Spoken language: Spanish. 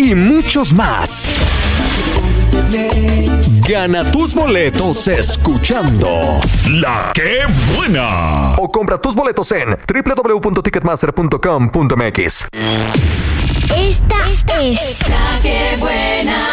y muchos más. Gana tus boletos escuchando La Qué Buena. O compra tus boletos en www.ticketmaster.com.mx. Esta es La Qué Buena.